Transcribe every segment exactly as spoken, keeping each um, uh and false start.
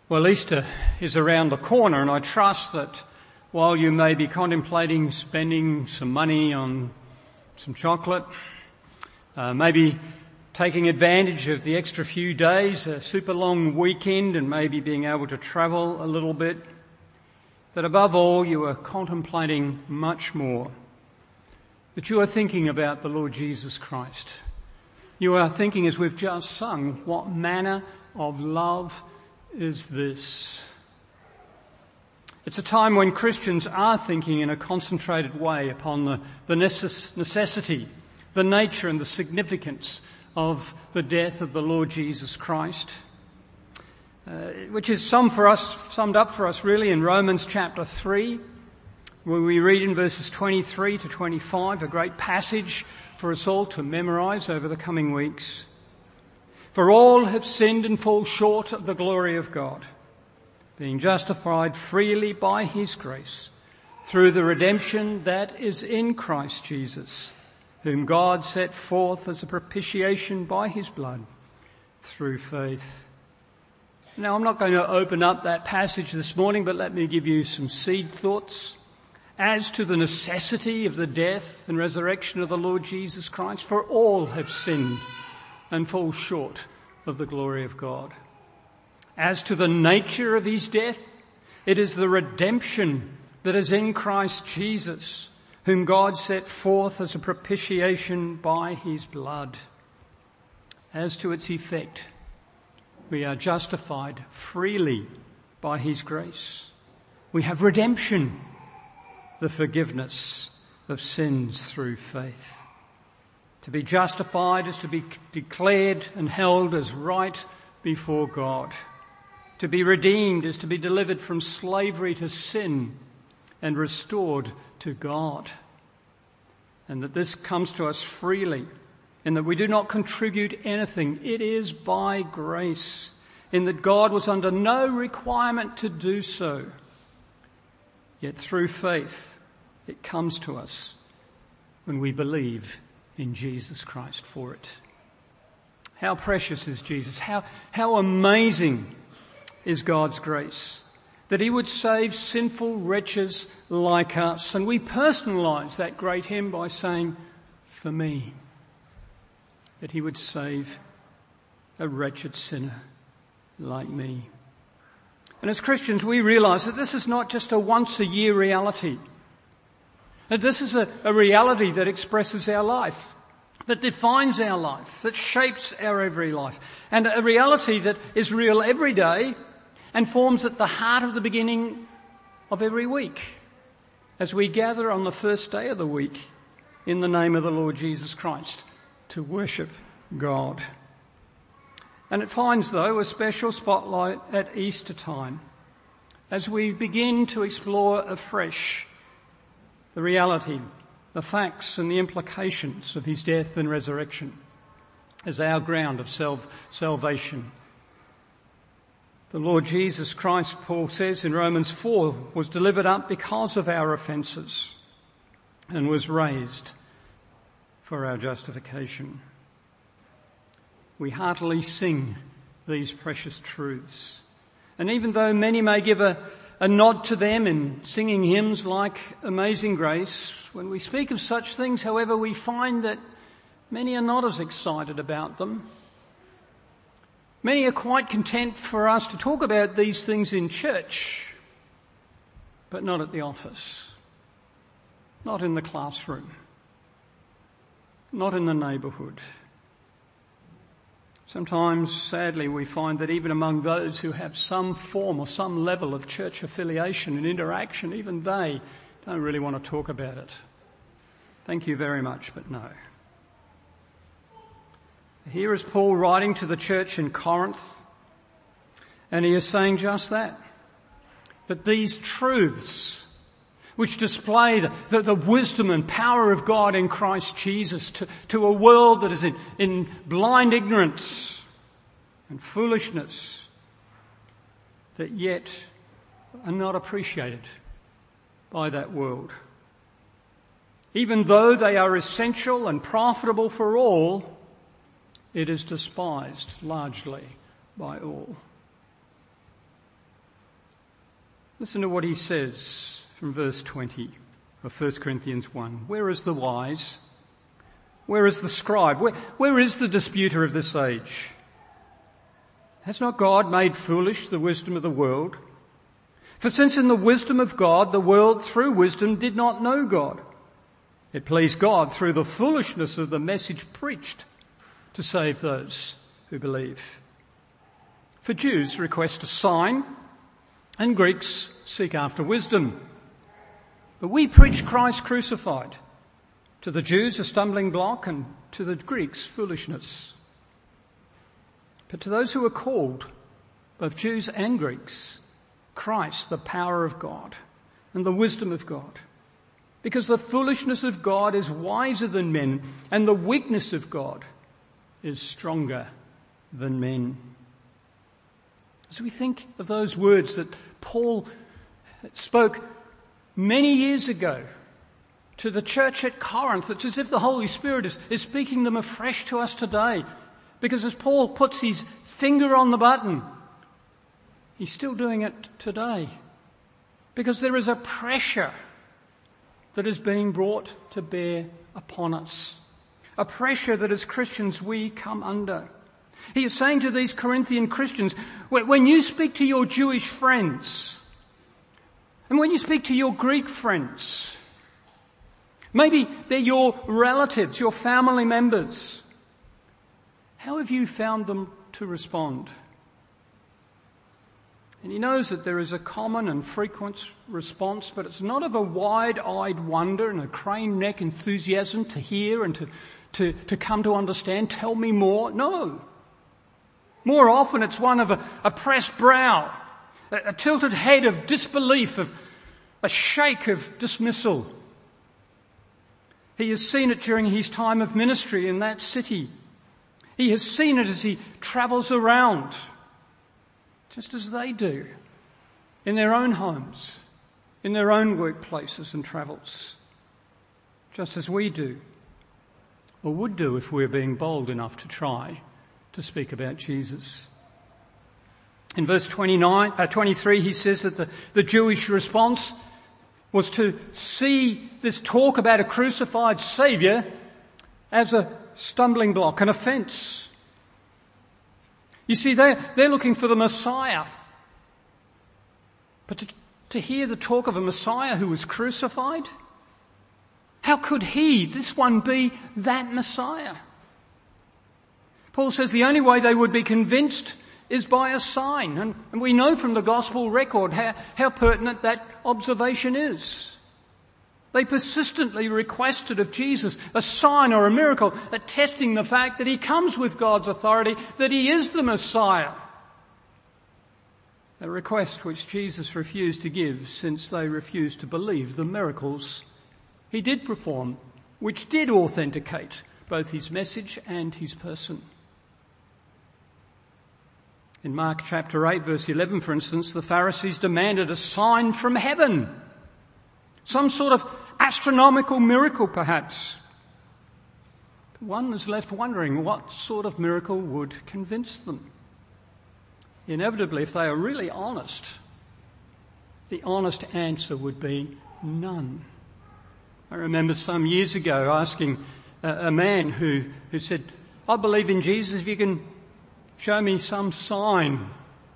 Well, Easter is around the corner, and I trust that while you may be contemplating spending some money on some chocolate, uh, maybe taking advantage of the extra few days, a super long weekend, and maybe being able to travel a little bit, that above all you are contemplating much more. That you are thinking about the Lord Jesus Christ. You are thinking, as we've just sung, what manner of love is this? It's a time when Christians are thinking in a concentrated way upon the, the necess- necessity, the nature and the significance of the death of the Lord Jesus Christ, uh, which is summed for us, summed up for us really in Romans chapter three, where we read in verses twenty-three to twenty-five, a great passage for us all to memorize over the coming weeks. For all have sinned and fall short of the glory of God, being justified freely by his grace through the redemption that is in Christ Jesus, whom God set forth as a propitiation by his blood through faith. Now, I'm not going to open up that passage this morning, but let me give you some seed thoughts as to the necessity of the death and resurrection of the Lord Jesus Christ. For all have sinned and fall short of the glory of God. As to the nature of his death, it is the redemption that is in Christ Jesus, whom God set forth as a propitiation by his blood. As to its effect, we are justified freely by his grace. We have redemption, the forgiveness of sins through faith. To be justified is to be declared and held as right before God. To be redeemed is to be delivered from slavery to sin and restored to God. And that this comes to us freely, in that we do not contribute anything. It is by grace, in that God was under no requirement to do so. Yet through faith, it comes to us when we believe in Jesus Christ for it. How precious is Jesus? How, how amazing is God's grace that he would save sinful wretches like us. And we personalise that great hymn by saying, for me, that he would save a wretched sinner like me. And as Christians, we realise that this is not just a once a year reality. That this is a, a reality that expresses our life, that defines our life, that shapes our every life, and a reality that is real every day and forms at the heart of the beginning of every week as we gather on the first day of the week in the name of the Lord Jesus Christ to worship God. And it finds, though, a special spotlight at Easter time as we begin to explore afresh the reality, the facts and the implications of his death and resurrection as our ground of self salvation. The Lord Jesus Christ, Paul says in Romans four, was delivered up because of our offences and was raised for our justification. We heartily sing these precious truths. And even though many may give a A nod to them in singing hymns like Amazing Grace, when we speak of such things, however, we find that many are not as excited about them. Many are quite content for us to talk about these things in church, but not at the office, not in the classroom, not in the neighbourhood. Sometimes, sadly, we find that even among those who have some form or some level of church affiliation and interaction, even they don't really want to talk about it. Thank you very much, but no. Here is Paul writing to the church in Corinth, and he is saying just that. That these truths, which display the, the, the wisdom and power of God in Christ Jesus to, to a world that is in, in blind ignorance and foolishness, that yet are not appreciated by that world. Even though they are essential and profitable for all, it is despised largely by all. Listen to what he says from verse twenty of First Corinthians one. Where is the wise? Where is the scribe? Where, where is the disputer of this age? Has not God made foolish the wisdom of the world? For since in the wisdom of God, the world through wisdom did not know God, it pleased God through the foolishness of the message preached to save those who believe. For Jews request a sign, and Greeks seek after wisdom. But we preach Christ crucified. To the Jews a stumbling block, and to the Greeks foolishness. But to those who are called, both Jews and Greeks, Christ, the power of God and the wisdom of God. Because the foolishness of God is wiser than men, and the weakness of God is stronger than men. As we think of those words that Paul spoke many years ago to the church at Corinth, it's as if the Holy Spirit is, is speaking them afresh to us today. Because as Paul puts his finger on the button, he's still doing it today. Because there is a pressure that is being brought to bear upon us. A pressure that as Christians we come under. He is saying to these Corinthian Christians, when you speak to your Jewish friends, and when you speak to your Greek friends, maybe they're your relatives, your family members, how have you found them to respond? And he knows that there is a common and frequent response, but it's not of a wide-eyed wonder and a crane neck enthusiasm to hear and to, to, to come to understand. Tell me more. No. More often it's one of a, a pressed brow, a, a tilted head of disbelief, of a shake of dismissal. He has seen it during his time of ministry in that city. He has seen it as he travels around, just as they do, in their own homes, in their own workplaces and travels, just as we do, or would do if we're being bold enough to try to speak about Jesus. In verse twenty-nine, uh, twenty-three, he says that the, the Jewish response was to see this talk about a crucified Saviour as a stumbling block, an offence. You see, they're, they're looking for the Messiah. But to, to hear the talk of a Messiah who was crucified, how could he, this one, be that Messiah? Paul says the only way they would be convinced is by a sign. And, and we know from the gospel record how, how pertinent that observation is. They persistently requested of Jesus a sign or a miracle attesting the fact that he comes with God's authority, that he is the Messiah. A request which Jesus refused to give, since they refused to believe the miracles he did perform, which did authenticate both his message and his person. In Mark chapter eight, verse eleven, for instance, the Pharisees demanded a sign from heaven. Some sort of astronomical miracle, perhaps. One is left wondering what sort of miracle would convince them. Inevitably, if they are really honest, the honest answer would be none. I remember some years ago asking a, a man who, who said, I believe in Jesus if you can show me some sign.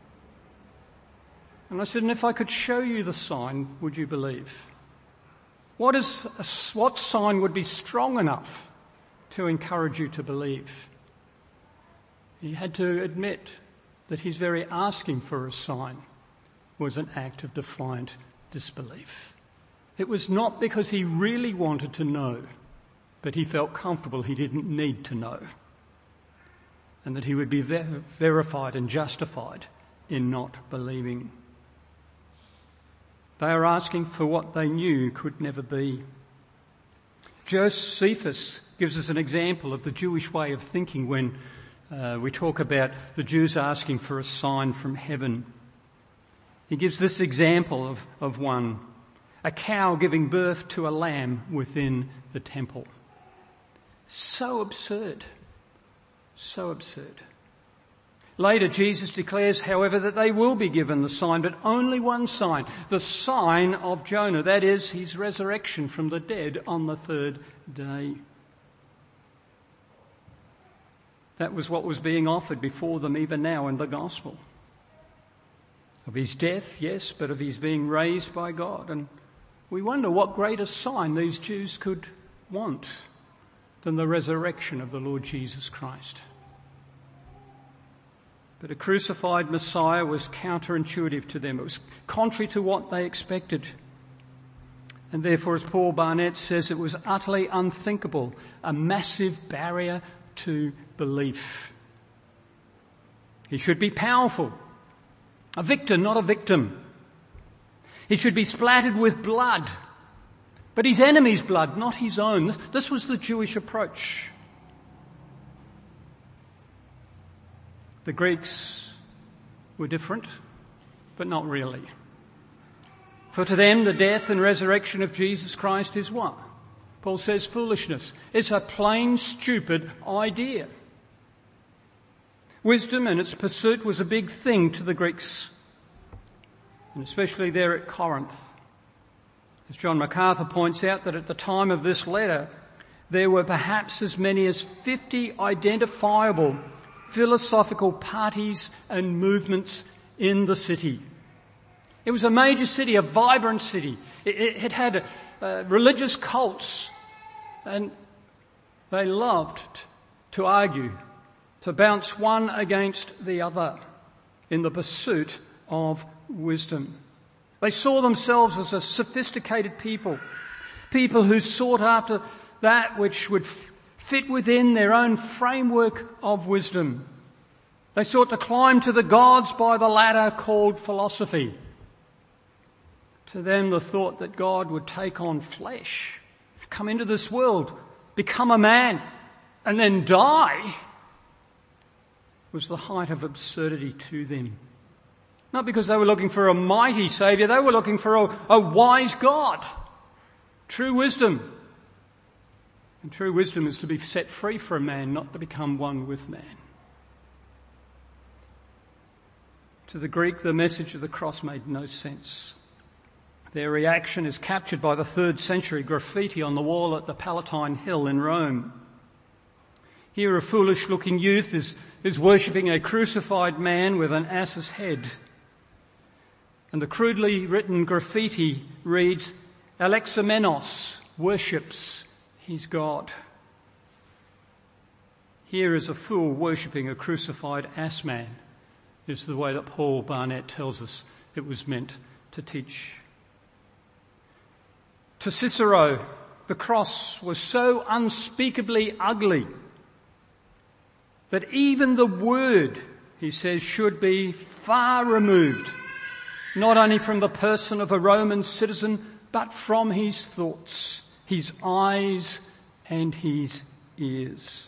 And I said, and if I could show you the sign, would you believe? What is a, what sign would be strong enough to encourage you to believe? He had to admit that his very asking for a sign was an act of defiant disbelief. It was not because he really wanted to know, but he felt comfortable he didn't need to know, and that he would be ver- verified and justified in not believing. They are asking for what they knew could never be. Josephus gives us an example of the Jewish way of thinking when uh, we talk about the Jews asking for a sign from heaven. He gives this example of, of one, a cow giving birth to a lamb within the temple. So absurd. So absurd. Later, Jesus declares, however, that they will be given the sign, but only one sign, the sign of Jonah, that is, his resurrection from the dead on the third day. That was what was being offered before them even now in the gospel. Of his death, yes, but of his being raised by God. And we wonder what greater sign these Jews could want than the resurrection of the Lord Jesus Christ. But a crucified Messiah was counterintuitive to them. It was contrary to what they expected. And therefore, as Paul Barnett says, it was utterly unthinkable, a massive barrier to belief. He should be powerful, a victor, not a victim. He should be splattered with blood, but his enemy's blood, not his own. This was the Jewish approach. The Greeks were different, but not really. For to them, the death and resurrection of Jesus Christ is what? Paul says foolishness. It's a plain, stupid idea. Wisdom and its pursuit was a big thing to the Greeks, and especially there at Corinth. As John MacArthur points out, that at the time of this letter, there were perhaps as many as fifty identifiable philosophical parties and movements in the city. It was a major city, a vibrant city. It, it, it had uh, religious cults, and they loved to argue, to bounce one against the other in the pursuit of wisdom. They saw themselves as a sophisticated people, people who sought after that which would f- fit within their own framework of wisdom. They sought to climb to the gods by the ladder called philosophy. To them, the thought that God would take on flesh, come into this world, become a man, and then die was the height of absurdity to them. Not because they were looking for a mighty Saviour, they were looking for a, a wise God. True wisdom. And true wisdom is to be set free from man, not to become one with man. To the Greek, the message of the cross made no sense. Their reaction is captured by the third century graffiti on the wall at the Palatine Hill in Rome. Here a foolish-looking youth is, is worshipping a crucified man with an ass's head. And the crudely written graffiti reads, Alexamenos worships his God. Here is a fool worshipping a crucified ass man, is the way that Paul Barnett tells us it was meant to teach. To Cicero, the cross was so unspeakably ugly that even the word, he says, should be far removed, not only from the person of a Roman citizen, but from his thoughts, his eyes and his ears.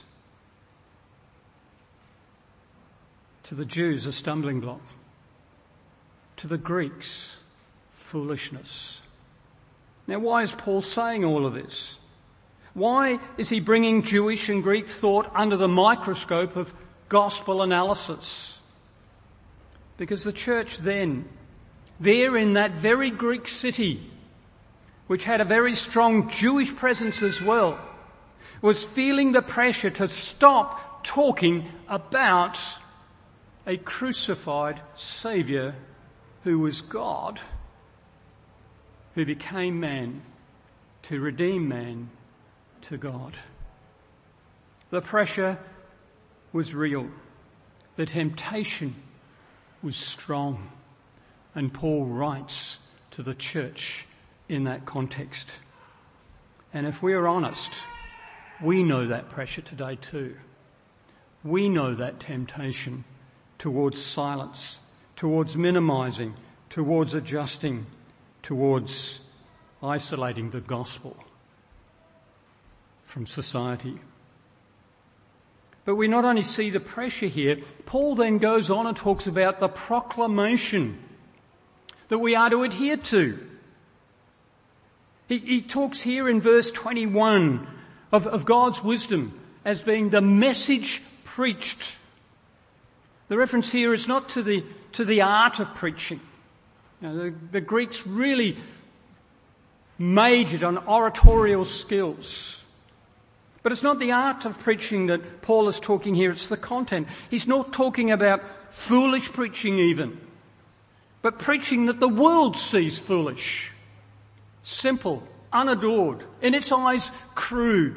To the Jews, a stumbling block. To the Greeks, foolishness. Now, why is Paul saying all of this? Why is he bringing Jewish and Greek thought under the microscope of gospel analysis? Because the church then, there in that very Greek city, which had a very strong Jewish presence as well, was feeling the pressure to stop talking about a crucified Saviour who was God, who became man to redeem man to God. The pressure was real. The temptation was strong. And Paul writes to the church in that context. And if we are honest, we know that pressure today too. We know that temptation towards silence, towards minimising, towards adjusting, towards isolating the gospel from society. But we not only see the pressure here, Paul then goes on and talks about the proclamation that we are to adhere to. He, he talks here in verse twenty-one of, of God's wisdom as being the message preached. The reference here is not to the, to the art of preaching. You know, the, the Greeks really majored on oratorial skills. But it's not the art of preaching that Paul is talking here, it's the content. He's not talking about foolish preaching even, but preaching that the world sees foolish, simple, unadored, in its eyes crude.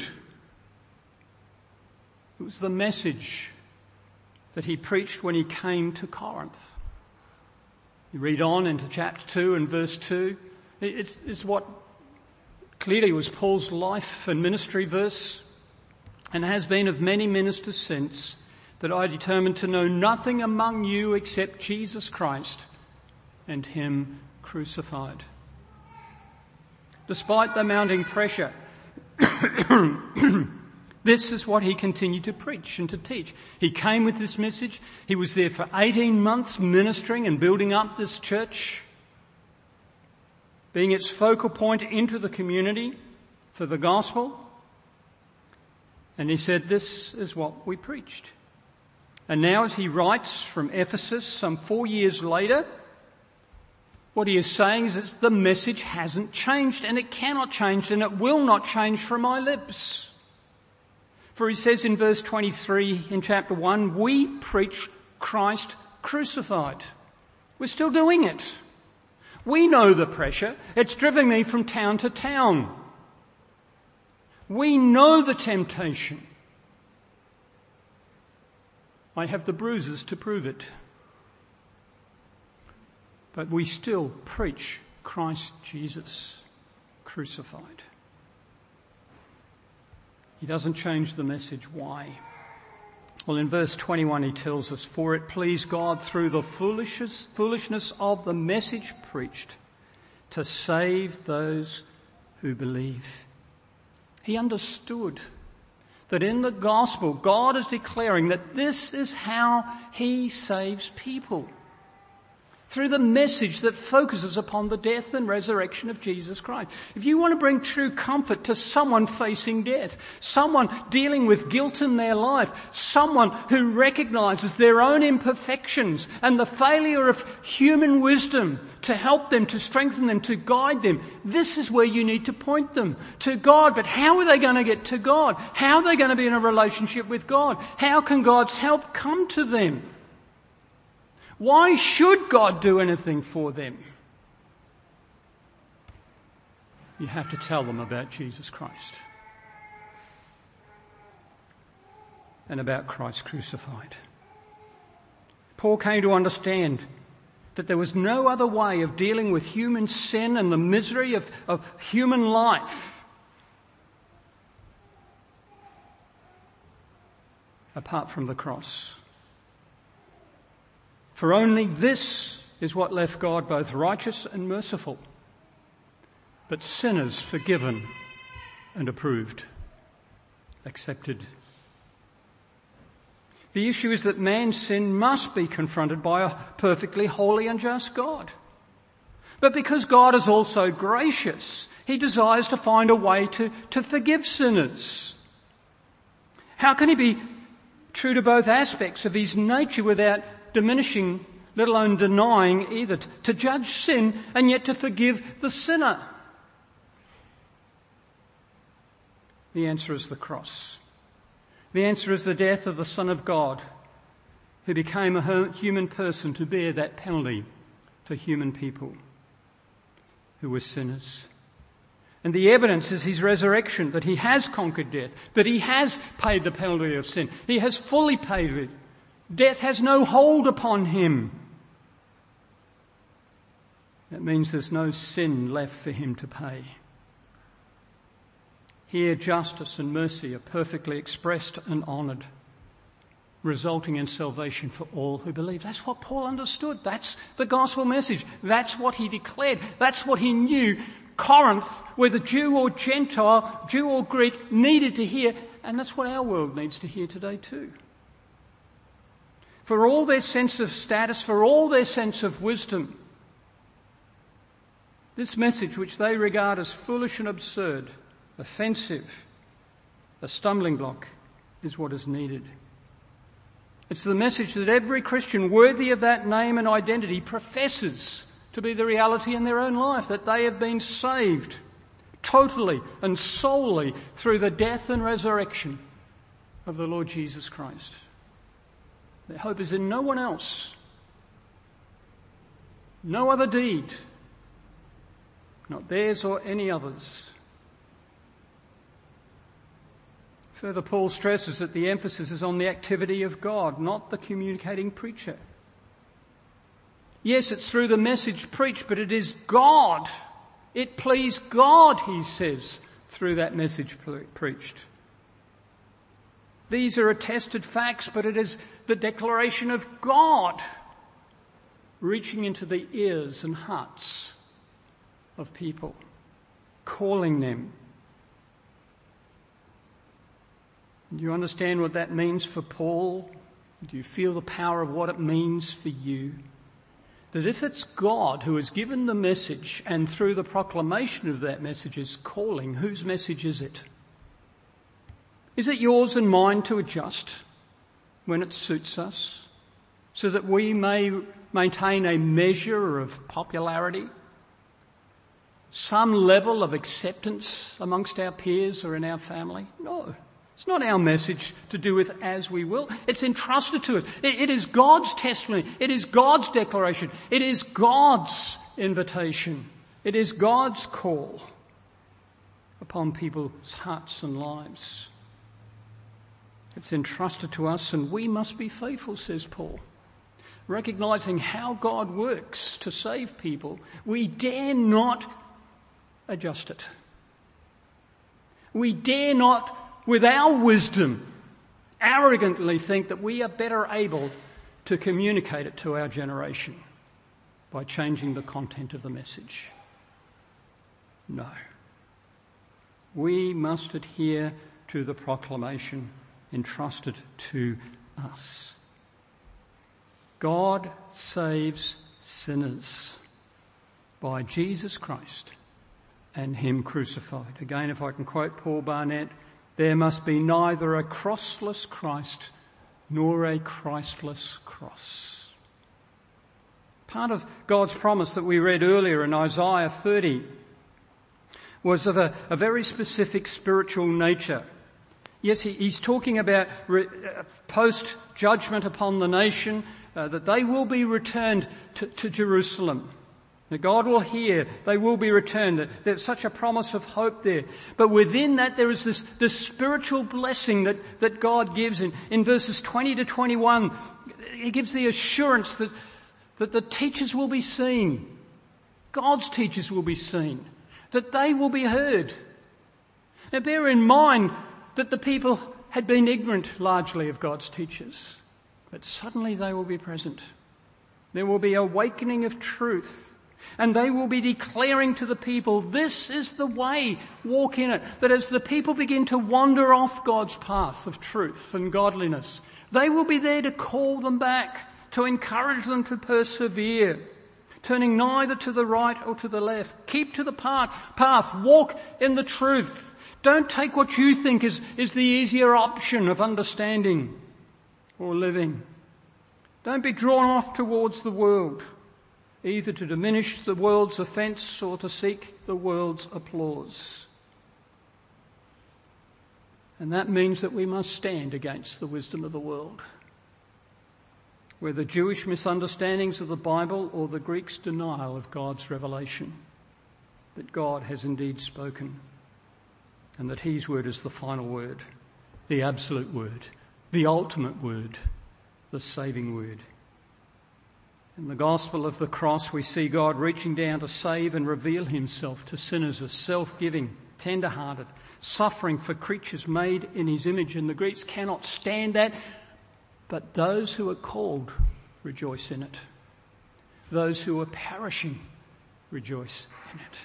It was the message that he preached when he came to Corinth. You read on into chapter two and verse two. It's, it's what clearly was Paul's life and ministry verse, and has been of many ministers since, that I determined to know nothing among you except Jesus Christ and him crucified. Despite the mounting pressure, this is what he continued to preach and to teach. He came with this message. He was there for eighteen months ministering and building up this church, being its focal point into the community for the gospel. And he said, this is what we preached. And now as he writes from Ephesus some four years later, what he is saying is that the message hasn't changed, and it cannot change, and it will not change from my lips. For he says in verse twenty-three in chapter one, we preach Christ crucified. We're still doing it. We know the pressure. It's driven me from town to town. We know the temptation. I have the bruises to prove it. But we still preach Christ Jesus crucified. He doesn't change the message. Why? Well, in verse twenty-one he tells us, for it pleased God through the foolishness, foolishness of the message preached to save those who believe. He understood that in the gospel, God is declaring that this is how he saves people. Through the message that focuses upon the death and resurrection of Jesus Christ. If you want to bring true comfort to someone facing death, someone dealing with guilt in their life, someone who recognizes their own imperfections and the failure of human wisdom to help them, to strengthen them, to guide them, this is where you need to point them to God. But how are they going to get to God? How are they going to be in a relationship with God? How can God's help come to them? Why should God do anything for them? You have to tell them about Jesus Christ and about Christ crucified. Paul came to understand that there was no other way of dealing with human sin and the misery of, of human life apart from the cross. For only this is what left God both righteous and merciful, but sinners forgiven and approved, accepted. The issue is that man's sin must be confronted by a perfectly holy and just God. But because God is also gracious, he desires to find a way to, to forgive sinners. How can he be true to both aspects of his nature without diminishing, let alone denying either, to judge sin and yet to forgive the sinner? The answer is the cross. The answer is the death of the Son of God, who became a human person to bear that penalty for human people who were sinners. And the evidence is his resurrection, that he has conquered death, that he has paid the penalty of sin. He has fully paid it. Death has no hold upon him. That means there's no sin left for him to pay. Here, justice and mercy are perfectly expressed and honoured, resulting in salvation for all who believe. That's what Paul understood. That's the gospel message. That's what he declared. That's what he knew Corinth, whether Jew or Gentile, Jew or Greek, needed to hear. And that's what our world needs to hear today too. For all their sense of status, for all their sense of wisdom, this message, which they regard as foolish and absurd, offensive, a stumbling block, is what is needed. It's the message that every Christian worthy of that name and identity professes to be the reality in their own life, that they have been saved totally and solely through the death and resurrection of the Lord Jesus Christ. Their hope is in no one else, no other deed, not theirs or any others. Further, Paul stresses that the emphasis is on the activity of God, not the communicating preacher. Yes, it's through the message preached, but it is God. It pleased God, he says, through that message pre- preached. These are attested facts, but it is the declaration of God reaching into the ears and hearts of people, calling them. Do you understand what that means for Paul? Do you feel the power of what it means for you? That if it's God who has given the message and through the proclamation of that message is calling, whose message is it? Is it yours and mine to adjust when it suits us so that we may maintain a measure of popularity, some level of acceptance amongst our peers or in our family? No. It's not our message to do with as we will. It's entrusted to us. It, it is God's testimony. It is God's declaration. It is God's invitation. It is God's call upon people's hearts and lives. It's entrusted to us and we must be faithful, says Paul. Recognizing how God works to save people, we dare not adjust it. We dare not, with our wisdom, arrogantly think that we are better able to communicate it to our generation by changing the content of the message. No. We must adhere to the proclamation entrusted to us. God saves sinners by Jesus Christ and him crucified. Again, if I can quote Paul Barnett, there must be neither a crossless Christ nor a Christless cross. Part of God's promise that we read earlier in Isaiah thirty was of a, a very specific spiritual nature. Yes, he, he's talking about re, uh, post-judgment upon the nation, uh, that they will be returned to, to Jerusalem. That God will hear, they will be returned. There's such a promise of hope there. But within that there is this, this spiritual blessing that, that God gives. In, in verses twenty to twenty-one, he gives the assurance that, that the teachers will be seen. God's teachers will be seen. That they will be heard. Now bear in mind that the people had been ignorant largely of God's teachers. But suddenly they will be present. There will be awakening of truth. And they will be declaring to the people, this is the way, walk in it. That as the people begin to wander off God's path of truth and godliness, they will be there to call them back, to encourage them to persevere, turning neither to the right or to the left. Keep to the path, walk in the truth. Don't take what you think is, is the easier option of understanding or living. Don't be drawn off towards the world, either to diminish the world's offence or to seek the world's applause. And that means that we must stand against the wisdom of the world, whether Jewish misunderstandings of the Bible or the Greeks' denial of God's revelation, that God has indeed spoken and that his word is the final word, the absolute word, the ultimate word, the saving word. In the gospel of the cross, we see God reaching down to save and reveal himself to sinners as self-giving, tender-hearted, suffering for creatures made in his image. And the Greeks cannot stand that, but those who are called rejoice in it. Those who are perishing rejoice in it.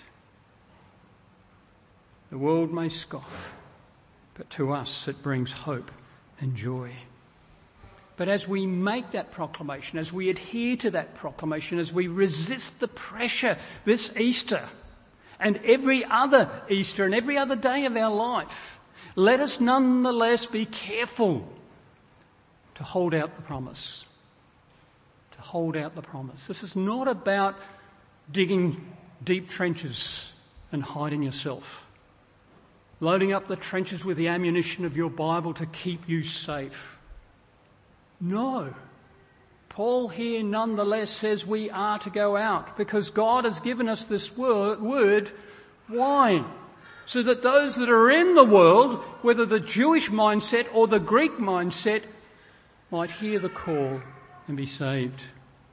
The world may scoff, but to us it brings hope and joy. But as we make that proclamation, as we adhere to that proclamation, as we resist the pressure this Easter and every other Easter and every other day of our life, let us nonetheless be careful to to hold out the promise. To hold out the promise. This is not about digging deep trenches and hiding yourself. Loading up the trenches with the ammunition of your Bible to keep you safe. No. Paul here nonetheless says we are to go out because God has given us this word, word, why? So that those that are in the world, whether the Jewish mindset or the Greek mindset, might hear the call and be saved.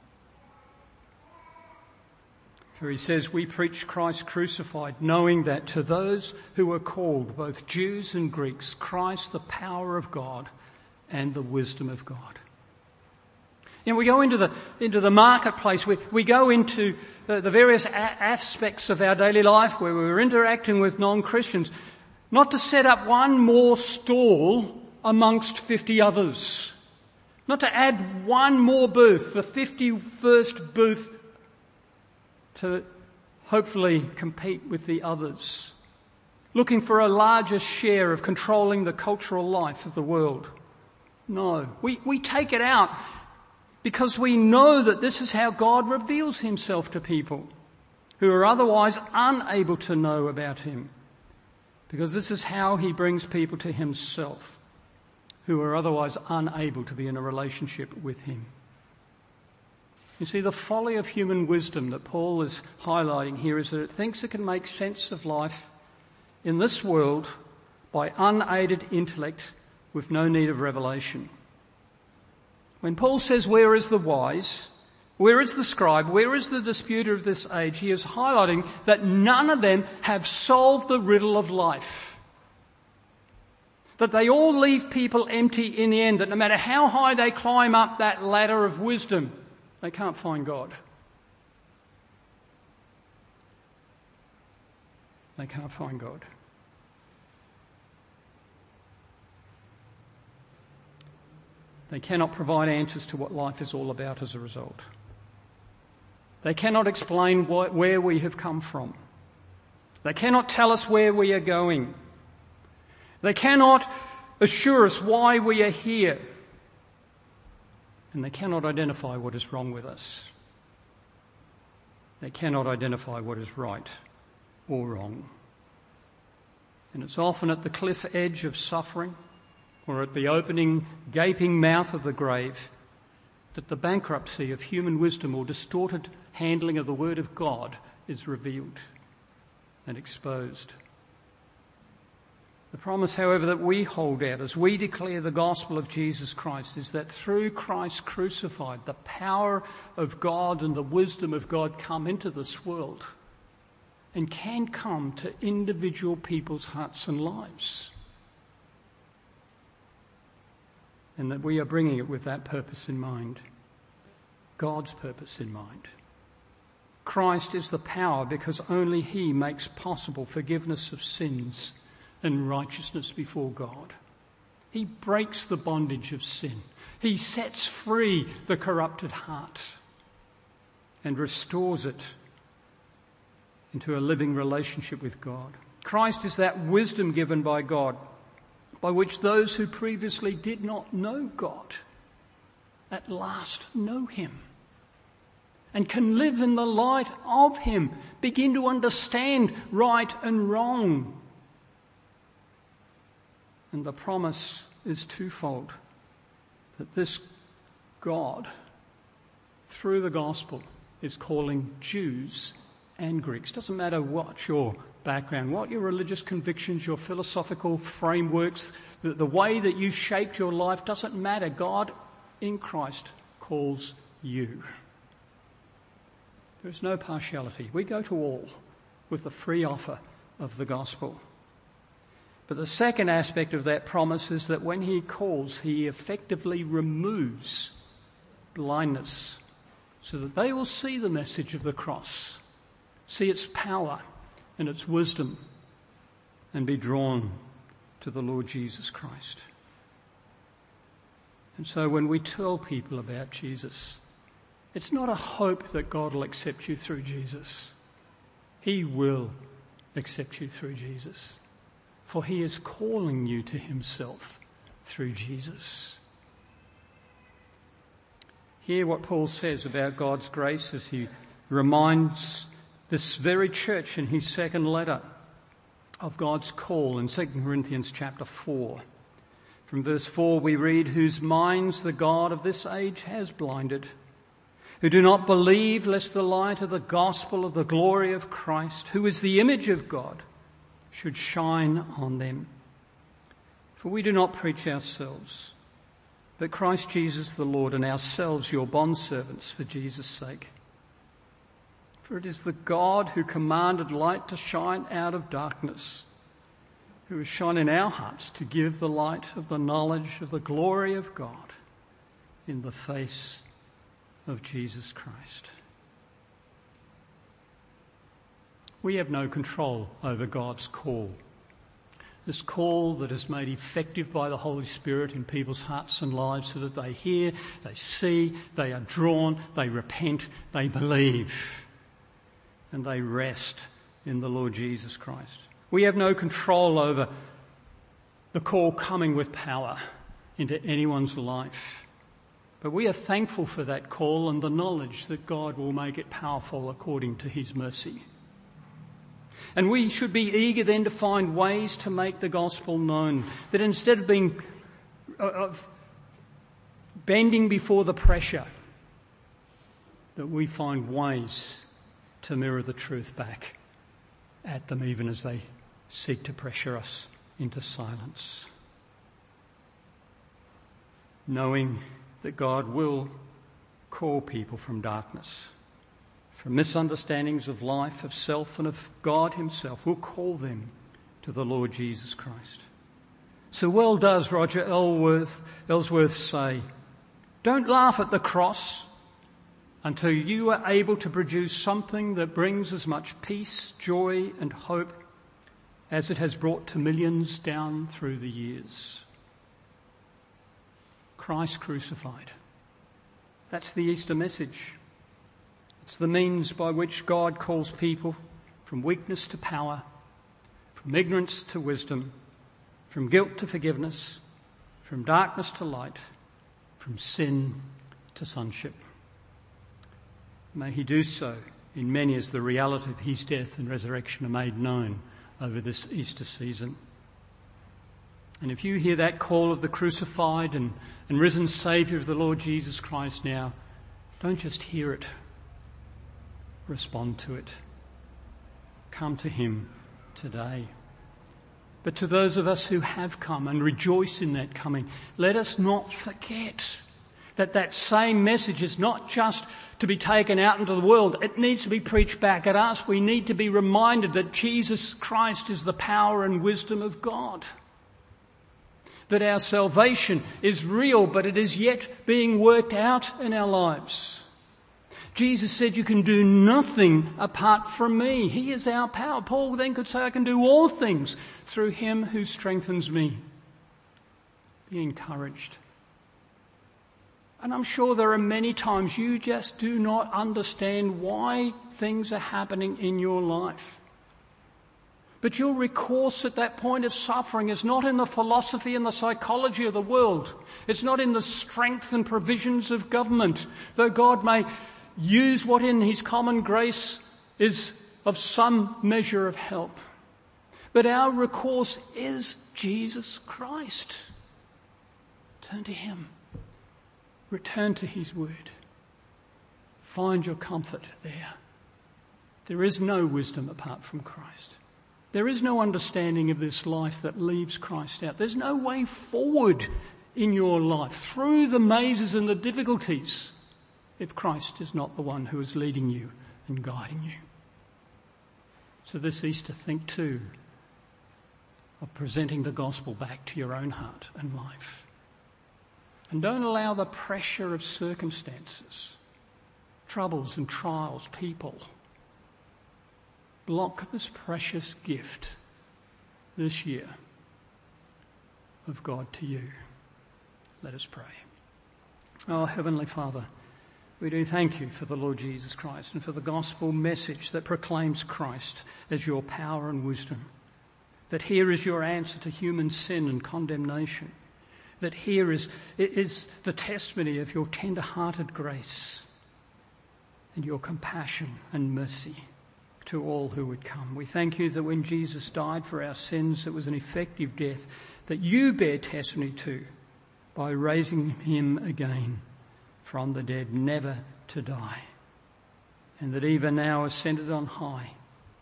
For he says, we preach Christ crucified, knowing that to those who are called, both Jews and Greeks, Christ the power of God and the wisdom of God. You know, we go into the into the marketplace, we, we go into the, the various a- aspects of our daily life where we're interacting with non-Christians, not to set up one more stall amongst fifty others. Not to add one more booth, the fifty-first booth, to hopefully compete with the others. Looking for a larger share of controlling the cultural life of the world. No, we, we take it out because we know that this is how God reveals himself to people who are otherwise unable to know about him. Because this is how he brings people to himself who are otherwise unable to be in a relationship with him. You see, the folly of human wisdom that Paul is highlighting here is that it thinks it can make sense of life in this world by unaided intellect with no need of revelation. When Paul says, where is the wise? Where is the scribe? Where is the disputer of this age? He is highlighting that none of them have solved the riddle of life. That they all leave people empty in the end, that no matter how high they climb up that ladder of wisdom, they can't find God. They can't find God. They cannot provide answers to what life is all about as a result. They cannot explain what, where we have come from. They cannot tell us where we are going. They cannot assure us why we are here. And they cannot identify what is wrong with us. They cannot identify what is right or wrong. And it's often at the cliff edge of suffering or at the opening, gaping mouth of the grave that the bankruptcy of human wisdom or distorted handling of the Word of God is revealed and exposed. The promise, however, that we hold out as we declare the gospel of Jesus Christ is that through Christ crucified, the power of God and the wisdom of God come into this world and can come to individual people's hearts and lives. And that we are bringing it with that purpose in mind, God's purpose in mind. Christ is the power because only he makes possible forgiveness of sins and righteousness before God. He breaks the bondage of sin. He sets free the corrupted heart and restores it into a living relationship with God. Christ is that wisdom given by God, by which those who previously did not know God at last know him and can live in the light of him, begin to understand right and wrong. And the promise is twofold, that this God, through the gospel, is calling Jews and Greeks. Doesn't matter what your background, what your religious convictions, your philosophical frameworks, the, the way that you shaped your life, doesn't matter. God in Christ calls you. There's no partiality. We go to all with the free offer of the gospel. But the second aspect of that promise is that when he calls, he effectively removes blindness so that they will see the message of the cross, see its power and its wisdom, and be drawn to the Lord Jesus Christ. And so when we tell people about Jesus, it's not a hope that God will accept you through Jesus. He will accept you through Jesus, for he is calling you to himself through Jesus. Hear what Paul says about God's grace as he reminds this very church in his second letter of God's call in Second Corinthians chapter four. From verse four we read, whose minds the God of this age has blinded, who do not believe lest the light of the gospel of the glory of Christ, who is the image of God, should shine on them. For we do not preach ourselves, but Christ Jesus the Lord, and ourselves your bondservants for Jesus' sake. For it is the God who commanded light to shine out of darkness, who has shone in our hearts to give the light of the knowledge of the glory of God in the face of Jesus Christ. We have no control over God's call. This call that is made effective by the Holy Spirit in people's hearts and lives so that they hear, they see, they are drawn, they repent, they believe, and they rest in the Lord Jesus Christ. We have no control over the call coming with power into anyone's life. But we are thankful for that call and the knowledge that God will make it powerful according to his mercy. And we should be eager then to find ways to make the gospel known. That instead of being, of bending before the pressure, that we find ways to mirror the truth back at them even as they seek to pressure us into silence. Knowing that God will call people from darkness, from misunderstandings of life, of self, and of God himself, will call them to the Lord Jesus Christ. So well does Roger Ellsworth, Ellsworth say, don't laugh at the cross until you are able to produce something that brings as much peace, joy, and hope as it has brought to millions down through the years. Christ crucified. That's the Easter message. It's the means by which God calls people from weakness to power, from ignorance to wisdom, from guilt to forgiveness, from darkness to light, from sin to sonship. May he do so in many as the reality of his death and resurrection are made known over this Easter season. And if you hear that call of the crucified and, and risen Saviour of the Lord Jesus Christ now, don't just hear it. Respond to it. Come to him today. But to those of us who have come and rejoice in that coming, let us not forget that that same message is not just to be taken out into the world. It needs to be preached back at us. We need to be reminded that Jesus Christ is the power and wisdom of God. That our salvation is real, but it is yet being worked out in our lives. Jesus said, you can do nothing apart from me. He is our power. Paul then could say, I can do all things through him who strengthens me. Be encouraged. And I'm sure there are many times you just do not understand why things are happening in your life. But your recourse at that point of suffering is not in the philosophy and the psychology of the world. It's not in the strength and provisions of government, though God may use what in his common grace is of some measure of help. But our recourse is Jesus Christ. Turn to him. Return to his word. Find your comfort there. There is no wisdom apart from Christ. There is no understanding of this life that leaves Christ out. There's no way forward in your life through the mazes and the difficulties if Christ is not the one who is leading you and guiding you. So this Easter, think too of presenting the gospel back to your own heart and life. And don't allow the pressure of circumstances, troubles and trials, people, block this precious gift this year of God to you. Let us pray. Oh, Heavenly Father, we do thank you for the Lord Jesus Christ and for the gospel message that proclaims Christ as your power and wisdom. That here is your answer to human sin and condemnation. that here is, is the testimony of your tender-hearted grace and your compassion and mercy to all who would come. We thank you that when Jesus died for our sins, it was an effective death that you bear testimony to by raising him again from the dead, never to die, and that even now ascended on high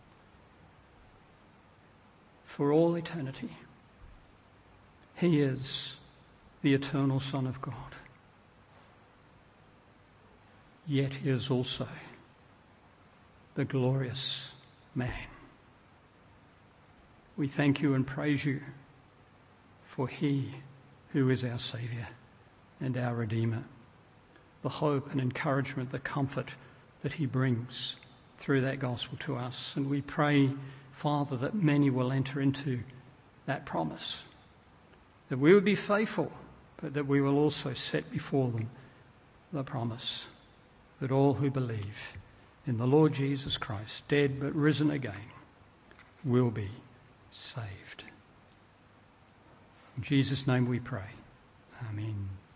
for all eternity. He is the eternal Son of God. Yet he is also the glorious man. We thank you and praise you for he who is our Saviour and our Redeemer, the hope and encouragement, the comfort that he brings through that gospel to us. And we pray, Father, that many will enter into that promise, that we will be faithful, but that we will also set before them the promise that all who believe in the Lord Jesus Christ, dead but risen again, will be saved. In Jesus' name we pray. Amen.